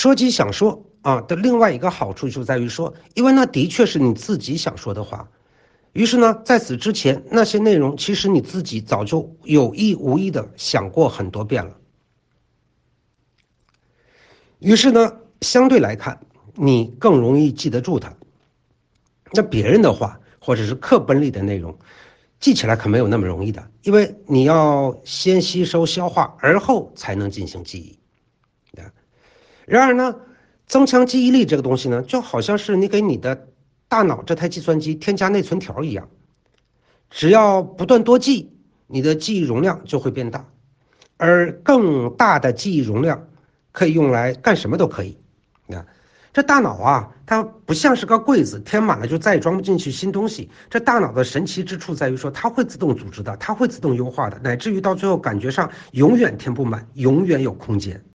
说机想说的另外一个好处就在于说，因为那的确是你自己想说的话，于是呢，在此之前那些内容其实你自己早就有意无意的想过很多遍了。于是呢，相对来看，你更容易记得住它。那别人的话或者是课本里的内容，记起来可没有那么容易的，因为你要先吸收消化，而后才能进行记忆。然而呢，增强记忆力这个东西呢，就好像是你给你的大脑这台计算机添加内存条一样，只要不断多记，你的记忆容量就会变大，而更大的记忆容量可以用来干什么都可以。这大脑啊，它不像是个柜子，填满了就再也装不进去新东西。这大脑的神奇之处在于说，它会自动组织的，它会自动优化的，乃至于到最后感觉上永远填不满，永远有空间。